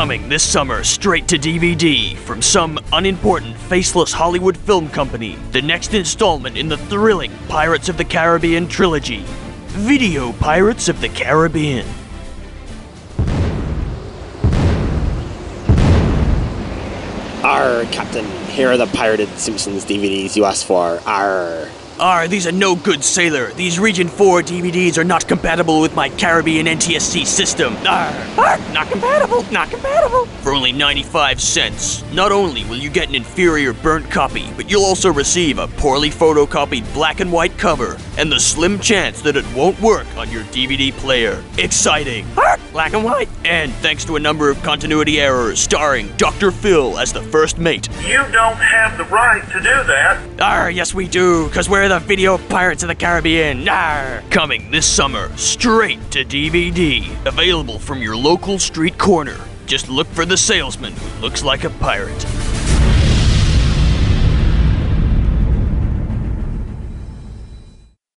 Coming this summer straight to DVD from some unimportant, faceless Hollywood film company, the next installment in the thrilling Pirates of the Caribbean trilogy, Video Pirates of the Caribbean. Arr, Captain, here are the pirated Simpsons DVDs you asked for. Arr. These are no good, sailor. These Region 4 DVDs are not compatible with my Caribbean NTSC system. Not compatible, not compatible. For only 95 cents, not only will you get an inferior burnt copy, but you'll also receive a poorly photocopied black and white cover, and the slim chance that it won't work on your DVD player. Exciting. Black and white. And thanks to a number of continuity errors, starring Dr. Phil as the first mate. You don't have the right to do that. Yes we do, because we're the Video Pirates of the Caribbean. Coming this summer, straight to DVD. Available from your local street corner. Just look for the salesman who looks like a pirate.